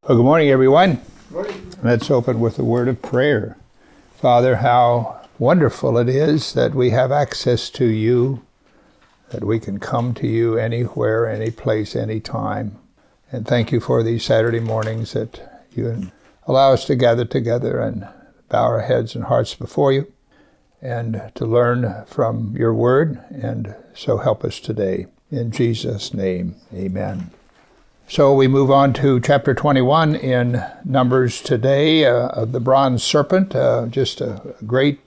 Well, good morning, everyone. Good morning. Let's open with a word of prayer. Father, how wonderful it is that we have access to you, that we can come to you anywhere, any place, any time. And thank you for these Saturday mornings that you allow us to gather together and bow our heads and hearts before you and to learn from your word, and so help us today. In Jesus' name, amen. So we move on to chapter 21 in Numbers today, of the bronze serpent. Just a great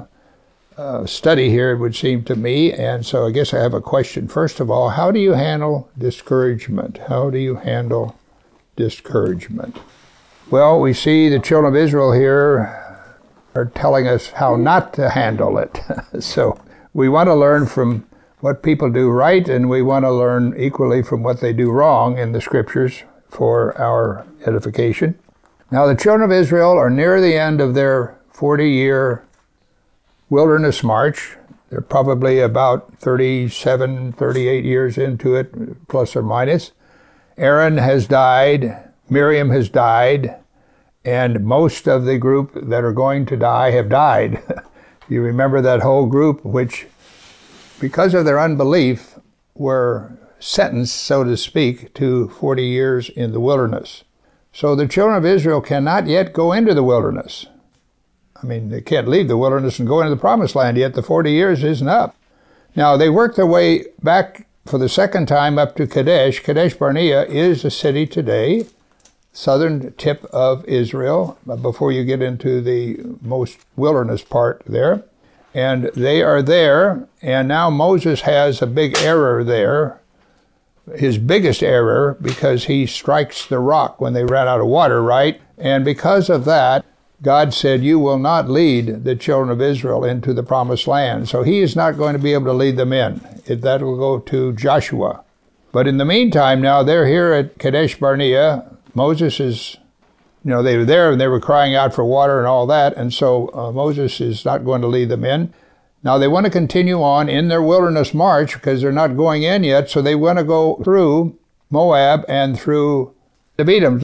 study here, it would seem to me. And so I guess I have a question. First of all, how do you handle discouragement? How do you handle discouragement? Well, we see the children of Israel here are telling us how not to handle it. So we want to learn from what people do right, and we want to learn equally from what they do wrong in the scriptures for our edification. Now, the children of Israel are near the end of their 40-year wilderness march. They're probably about 37, 38 years into it, plus or minus. Aaron has died, Miriam has died, and most of the group that are going to die have died. You remember that whole group, which, because of their unbelief, were sentenced, so to speak, to 40 years in the wilderness. So the children of Israel cannot yet go into the wilderness. I mean, they can't leave the wilderness and go into the promised land yet. The 40 years isn't up. Now, they work their way back for the second time up to Kadesh. Kadesh Barnea is a city today, southern tip of Israel, before you get into the most wilderness part there. And they are there, and now Moses has a big error there, his biggest error, because he strikes the rock when they ran out of water, right? And because of that, God said, you will not lead the children of Israel into the promised land. So he is not going to be able to lead them in. That will go to Joshua. But in the meantime, now they're here at Kadesh Barnea. Moses is, they were there and they were crying out for water and all that, and so Moses is not going to lead them in. Now they want to continue on in their wilderness march because they're not going in yet, so they want to go through Moab and through Edom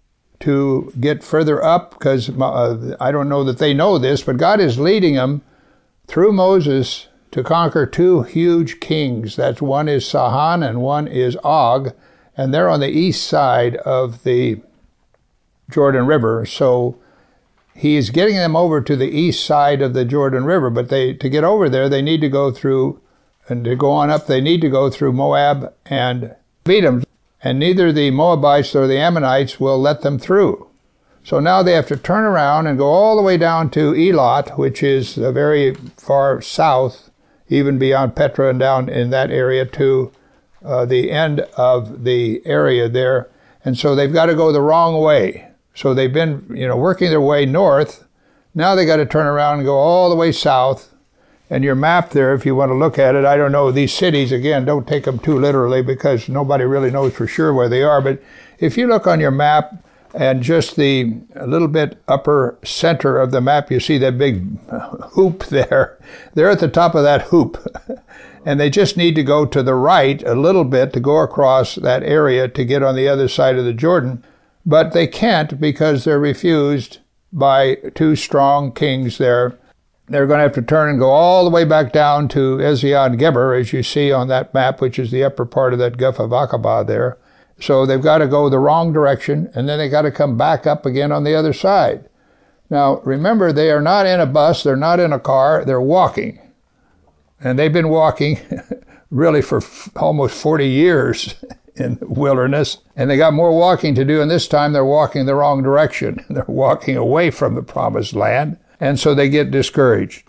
to get further up, because I don't know that they know this, but God is leading them through Moses to conquer two huge kings. That's one is Sihon and one is Og, and they're on the east side of the Jordan River. So he's getting them over to the east side of the Jordan River, but to get over there, they need to go through, and to go on up, they need to go through Moab and Edom, and neither the Moabites or the Ammonites will let them through. So now they have to turn around and go all the way down to Elat, which is very far south, even beyond Petra and down in that area to the end of the area there. And so they've got to go the wrong way. So they've been, working their way north. Now they got to turn around and go all the way south. And your map there, if you want to look at it, I don't know, these cities, again, don't take them too literally because nobody really knows for sure where they are. But if you look on your map and just a little bit upper center of the map, you see that big hoop there. They're at the top of that hoop. And they just need to go to the right a little bit to go across that area to get on the other side of the Jordan. But they can't because they're refused by two strong kings there. They're going to have to turn and go all the way back down to Ezion Geber, as you see on that map, which is the upper part of that Gulf of Aqaba there. So they've got to go the wrong direction, and then they got to come back up again on the other side. Now, remember, they are not in a bus, they're not in a car, they're walking. And they've been walking really for almost 40 years in the wilderness, and they got more walking to do, and this time they're walking the wrong direction. They're walking away from the promised land, and so they get discouraged.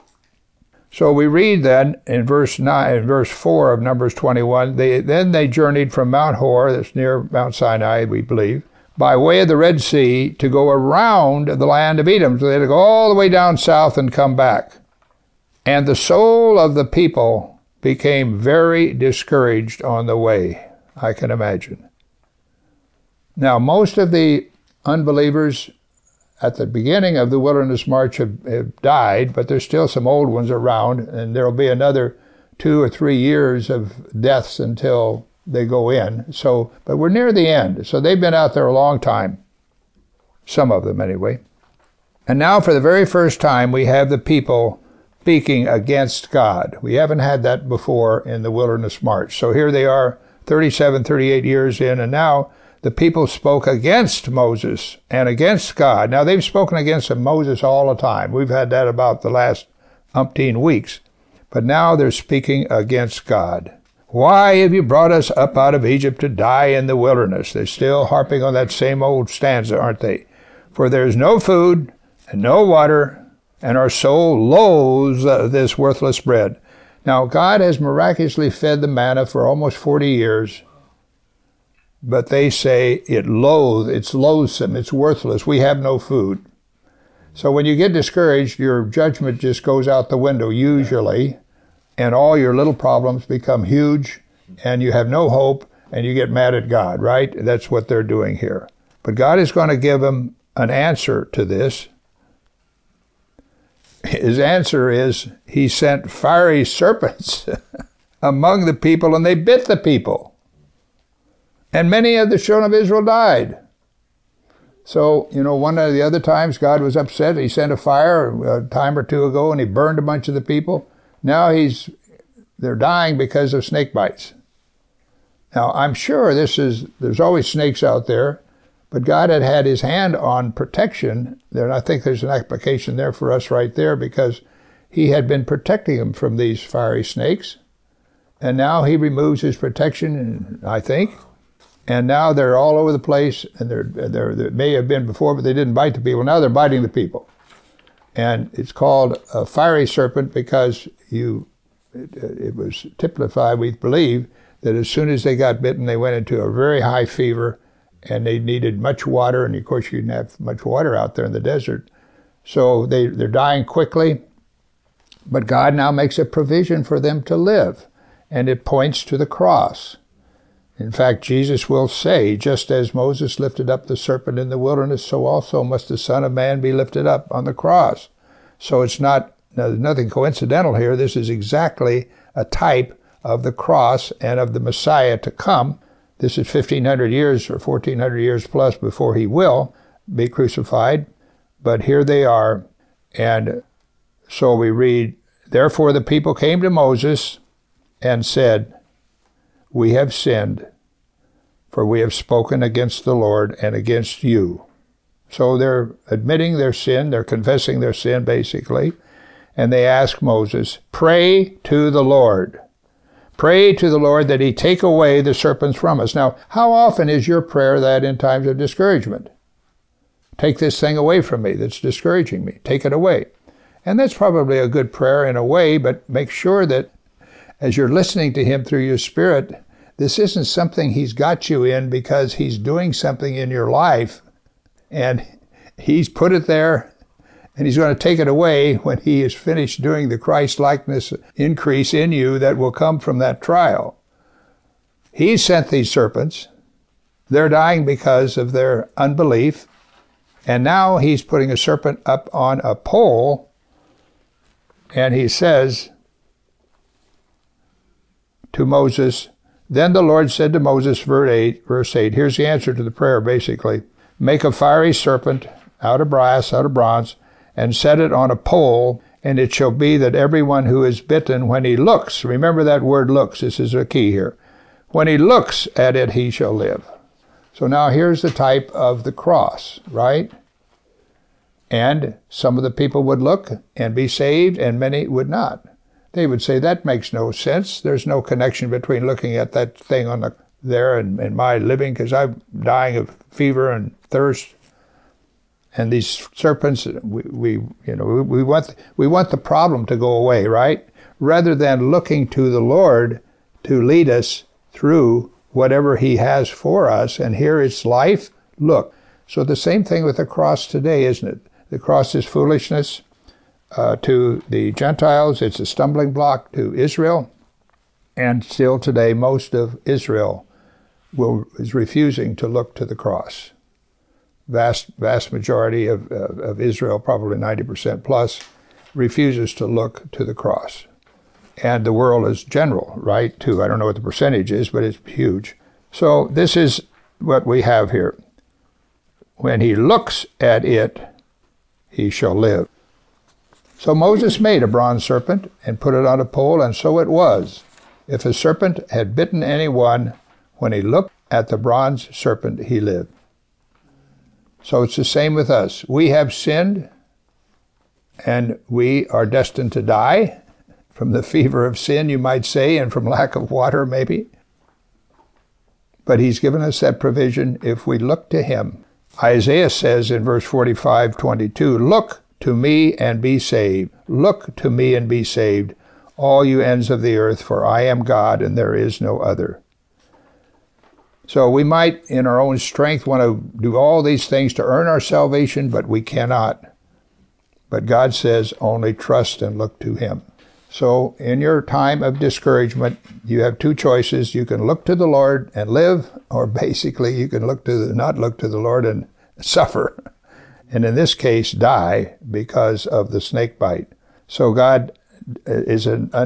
So we read then in verse 4 of Numbers 21, then they journeyed from Mount Hor, that's near Mount Sinai, we believe, by way of the Red Sea to go around the land of Edom. So they had to go all the way down south and come back. And the soul of the people became very discouraged on the way, I can imagine. Now, most of the unbelievers at the beginning of the wilderness march have died, but there's still some old ones around, and there'll be another 2 or 3 years of deaths until they go in. So, but we're near the end. So they've been out there a long time. some of them anyway. And now for the very first time we have the people speaking against God. We haven't had that before in the wilderness march. So here they are 37, 38 years in, and now the people spoke against Moses and against God. Now they've spoken against Moses all the time. We've had that about the last umpteen weeks. But now they're speaking against God. Why have you brought us up out of Egypt to die in the wilderness? They're still harping on that same old stanza, aren't they? For there is no food and no water, and our soul loathes this worthless bread. Now God has miraculously fed the manna for almost 40 years. But they say it's loathsome, it's worthless, we have no food. So when you get discouraged, your judgment just goes out the window usually, and all your little problems become huge, and you have no hope, and you get mad at God, right? That's what they're doing here. But God is going to give them an answer to this. His answer is, he sent fiery serpents among the people, and they bit the people. And many of the children of Israel died. So, one of the other times God was upset. He sent a fire a time or two ago and he burned a bunch of the people. Now they're dying because of snake bites. Now, I'm sure there's always snakes out there, but God had his hand on protection there. And I think there's an application there for us right there because he had been protecting them from these fiery snakes. And now he removes his protection, I think. And now they're all over the place, and they may have been before, but they didn't bite the people. Now they're biting the people. And it's called a fiery serpent because it was typified, we believe, that as soon as they got bitten, they went into a very high fever, and they needed much water, and of course you didn't have much water out there in the desert. So they're dying quickly, but God now makes a provision for them to live, and it points to the cross. In fact, Jesus will say, just as Moses lifted up the serpent in the wilderness, so also must the Son of Man be lifted up on the cross. So there's nothing coincidental here. This is exactly a type of the cross and of the Messiah to come. This is 1,500 years or 1,400 years plus before he will be crucified. But here they are. And so we read, therefore the people came to Moses and said, we have sinned, for we have spoken against the Lord and against you. So they're admitting their sin, they're confessing their sin basically, and they ask Moses, pray to the Lord. Pray to the Lord that he take away the serpents from us. Now, how often is your prayer that in times of discouragement? Take this thing away from me that's discouraging me. Take it away. And that's probably a good prayer in a way, but make sure that as you're listening to him through your spirit, this isn't something he's got you in because he's doing something in your life and he's put it there and he's going to take it away when he is finished doing the Christ-likeness increase in you that will come from that trial. He sent these serpents. They're dying because of their unbelief. And now he's putting a serpent up on a pole and he says to Moses, then the Lord said to Moses, verse 8, here's the answer to the prayer basically, make a fiery serpent out of brass, out of bronze, and set it on a pole, and it shall be that everyone who is bitten, when he looks, remember that word looks, this is a key here, when he looks at it, he shall live. So now here's the type of the cross, right? And some of the people would look and be saved, and many would not. They would say, that makes no sense. There's no connection between looking at that thing on there and my living, because I'm dying of fever and thirst. And these serpents, we want the problem to go away, right? Rather than looking to the Lord to lead us through whatever he has for us. And here it's life. Look. So the same thing with the cross today, isn't it? The cross is foolishness. To the Gentiles, it's a stumbling block to Israel, and still today most of Israel is refusing to look to the cross. Vast majority of Israel, probably 90% plus, refuses to look to the cross. And the world is general, right, too. I don't know what the percentage is, but it's huge. So this is what we have here. when he looks at it, he shall live. So Moses made a bronze serpent and put it on a pole, and so it was. If a serpent had bitten anyone, when he looked at the bronze serpent, he lived. So it's the same with us. We have sinned, and we are destined to die from the fever of sin, you might say, and from lack of water, maybe. But he's given us that provision if we look to him. Isaiah says in verse 45:22, "Look to me and be saved. Look to me and be saved, all you ends of the earth, for I am God and there is no other." So we might, in our own strength, want to do all these things to earn our salvation, but we cannot. But God says, only trust and look to him. So in your time of discouragement, you have two choices. You can look to the Lord and live, or basically you can not look to the Lord and suffer. And in this case, die because of the snake bite. So God is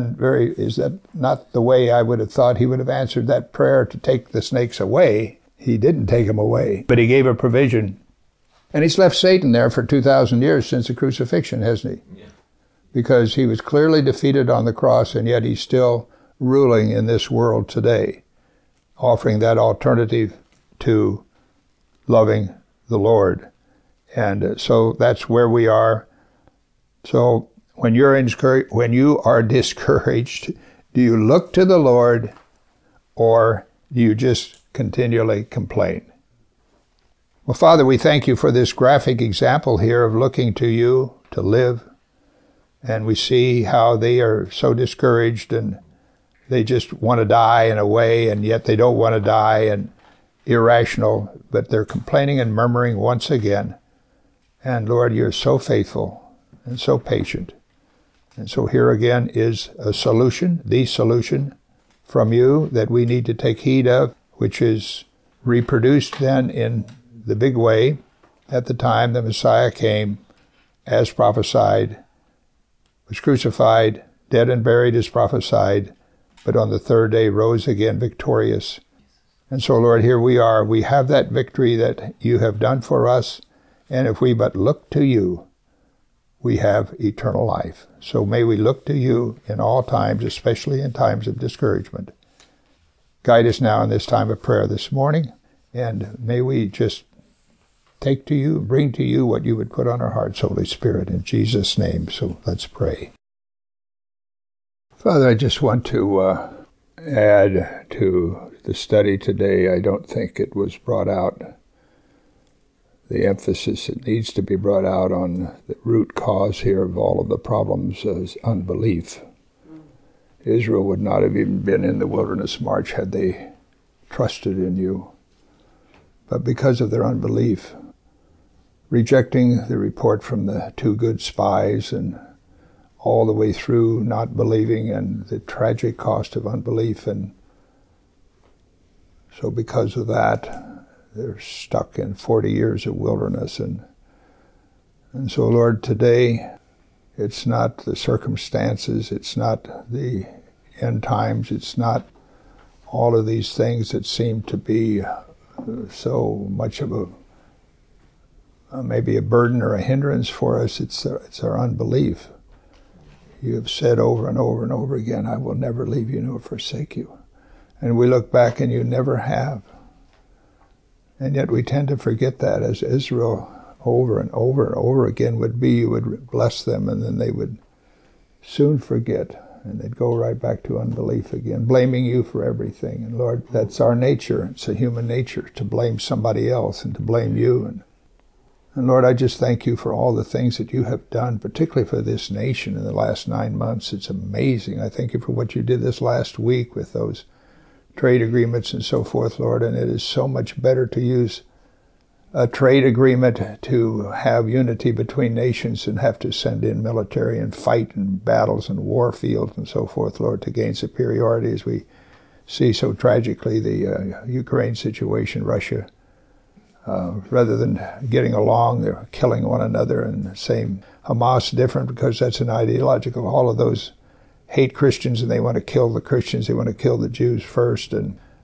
that not the way I would have thought he would have answered that prayer to take the snakes away? He didn't take them away, but he gave a provision. And he's left Satan there for 2,000 years since the crucifixion, hasn't he? Yeah. Because he was clearly defeated on the cross, and yet he's still ruling in this world today, offering that alternative to loving the Lord. And so that's where we are. So when you are discouraged, do you look to the Lord, or do you just continually complain? Well, Father, we thank you for this graphic example here of looking to you to live. And we see how they are so discouraged and they just want to die in a way, and yet they don't want to die, and irrational, but they're complaining and murmuring once again. And Lord, you're so faithful and so patient. And so here again is a solution, the solution from you that we need to take heed of, which is reproduced then in the big way at the time the Messiah came, as prophesied, was crucified, dead and buried as prophesied, but on the third day rose again victorious. And so, Lord, here we are. We have that victory that you have done for us, and if we but look to you, we have eternal life. So may we look to you in all times, especially in times of discouragement. Guide us now in this time of prayer this morning, and may we just take to you, bring to you what you would put on our hearts, Holy Spirit, in Jesus' name. So let's pray. Father, I just want to add to the study today. I don't think it was brought out, the emphasis that needs to be brought out on the root cause here of all of the problems is unbelief. Israel would not have even been in the wilderness march had they trusted in you. But because of their unbelief, rejecting the report from the two good spies and all the way through not believing, and the tragic cost of unbelief. And so because of that, they're stuck in 40 years of wilderness. And so, Lord, today, it's not the circumstances, it's not the end times, it's not all of these things that seem to be so much of maybe a burden or a hindrance for us. It's our unbelief. You have said over and over and over again, I will never leave you nor forsake you. And we look back and you never have. And yet we tend to forget that, as Israel over and over and over again would be. You would bless them, and then they would soon forget, and they'd go right back to unbelief again, blaming you for everything. And Lord, that's our nature. It's a human nature to blame somebody else and to blame you. And Lord, I just thank you for all the things that you have done, particularly for this nation in the last 9 months. It's amazing. I thank you for what you did this last week with those trade agreements and so forth, Lord. And it is so much better to use a trade agreement to have unity between nations and have to send in military and fight in battles and war fields and so forth, Lord, to gain superiority, as we see so tragically the Ukraine situation, Russia. Rather than getting along, they're killing one another. And the same, Hamas different because that's an ideological. All of those hate Christians and they want to kill the Christians. They want to kill the Jews first. And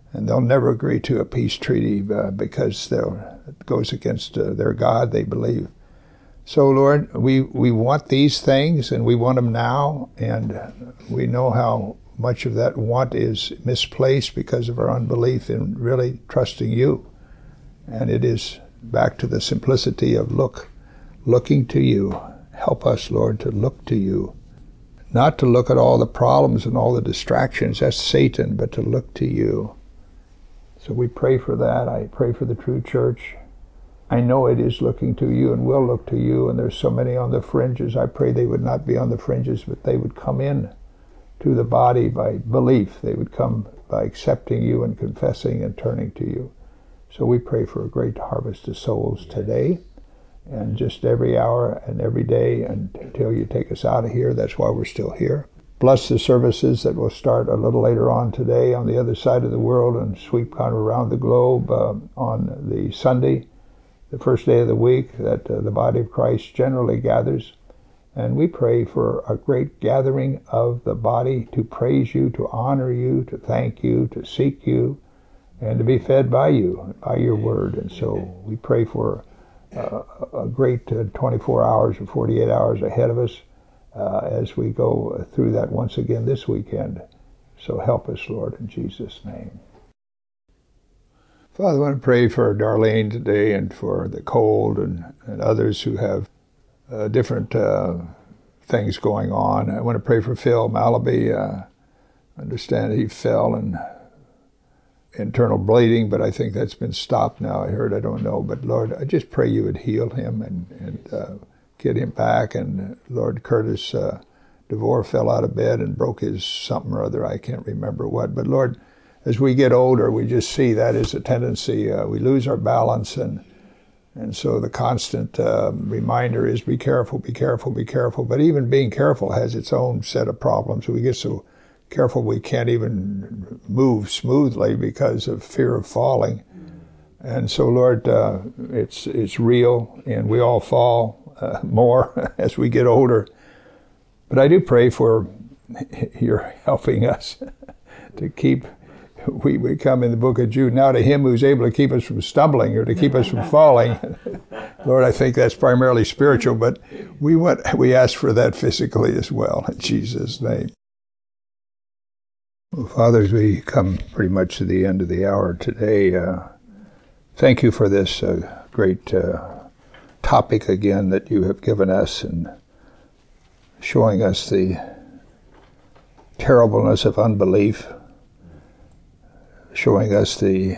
And they'll never agree to a peace treaty because it goes against their God, they believe. So, Lord, we want these things, and we want them now, and we know how much of that want is misplaced because of our unbelief in really trusting you. And it is back to the simplicity of looking to you. Help us, Lord, to look to you. Not to look at all the problems and all the distractions, that's Satan, but to look to you. So we pray for that. I pray for the true church. I know it is looking to you and will look to you, and there's so many on the fringes. I pray they would not be on the fringes, but they would come in to the body by belief. They would come by accepting you and confessing and turning to you. So we pray for a great harvest of souls today, and just every hour and every day until you take us out of here. That's why we're still here. Bless the services that will start a little later on today on the other side of the world and sweep kind of around the globe on the Sunday, the first day of the week that the body of Christ generally gathers. And we pray for a great gathering of the body to praise you, to honor you, to thank you, to seek you, and to be fed by you, by your word. And so we pray for a great 24 hours or 48 hours ahead of us as we go through that once again this weekend. So help us, Lord, in Jesus' name. Father, I want to pray for Darlene today and for the cold and others who have different things going on. I want to pray for Phil Malaby. I understand he fell in internal bleeding, but I think that's been stopped now. I heard, I don't know. But Lord, I just pray you would heal him and get him back. And Lord, Curtis DeVore fell out of bed and broke his something or other. I can't remember what. But Lord, as we get older, we just see that is a tendency. We lose our balance, and so the constant reminder is be careful, be careful, be careful. But even being careful has its own set of problems. We get so careful we can't even move smoothly because of fear of falling. And so, Lord, it's real, and we all fall more as we get older. But I do pray for you're helping us to keep. We come in the book of Jude now to him who's able to keep us from stumbling or to keep us from falling. Lord, I think that's primarily spiritual, but we ask for that physically as well in Jesus' name. Well, Father, as we come pretty much to the end of the hour today, thank you for this great topic again that you have given us and showing us the terribleness of unbelief, showing us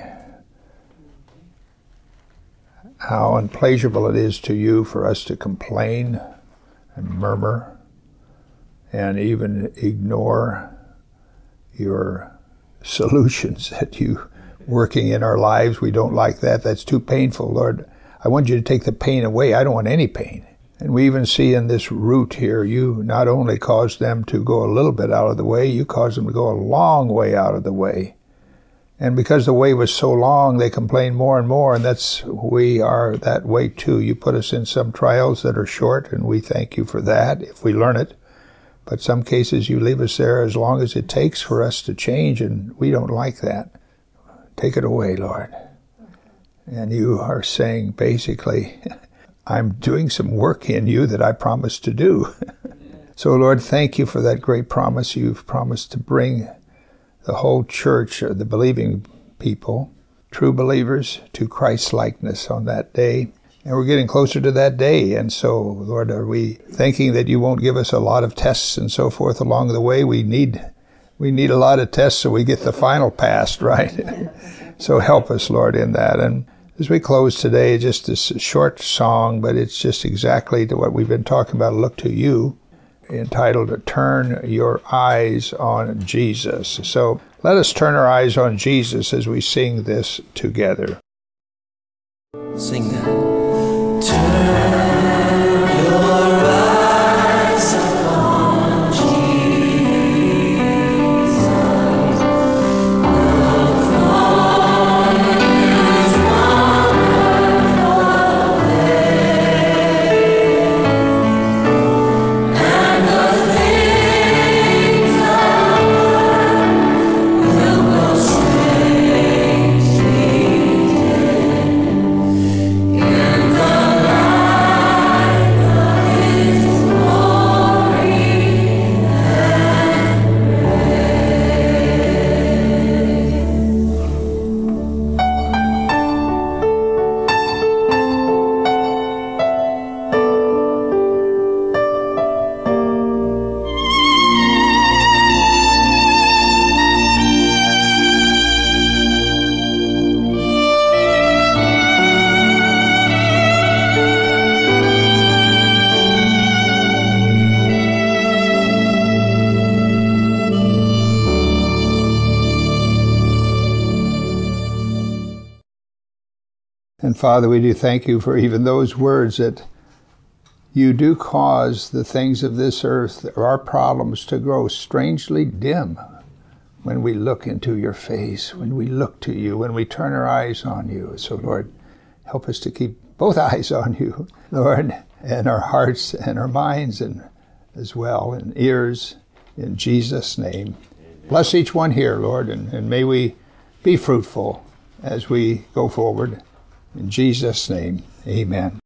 how unpleasurable it is to you for us to complain and murmur and even ignore your solutions that you working in our lives. We don't like that. That's too painful. Lord, I want you to take the pain away. I don't want any pain. And we even see in this route here, you not only caused them to go a little bit out of the way, you caused them to go a long way out of the way. And because the way was so long, they complain more and more, and we are that way too. You put us in some trials that are short, and we thank you for that if we learn it. But some cases you leave us there as long as it takes for us to change, and we don't like that. Take it away, Lord. And you are saying basically, I'm doing some work in you that I promised to do. So Lord, thank you for that great promise. You've promised to bring the whole church, the believing people, true believers, to Christ's likeness on that day. And we're getting closer to that day. And so, Lord, are we thinking that you won't give us a lot of tests and so forth along the way? We need a lot of tests so we get the final pass, right? So help us, Lord, in that. And as we close today, just this short song, but it's just exactly to what we've been talking about, Look to You, entitled Turn Your Eyes on Jesus. So let us turn our eyes on Jesus as we sing this together. Sing that. Turn your eyes upon Jesus. Look on His wonderful face, and the things of earth will go straight. And Father, we do thank you for even those words that you do cause the things of this earth, our problems, to grow strangely dim when we look into your face, when we look to you, when we turn our eyes on you. So, Lord, help us to keep both eyes on you, Lord, and our hearts and our minds and as well, and ears, in Jesus' name. Bless each one here, Lord, and may we be fruitful as we go forward. In Jesus' name, amen.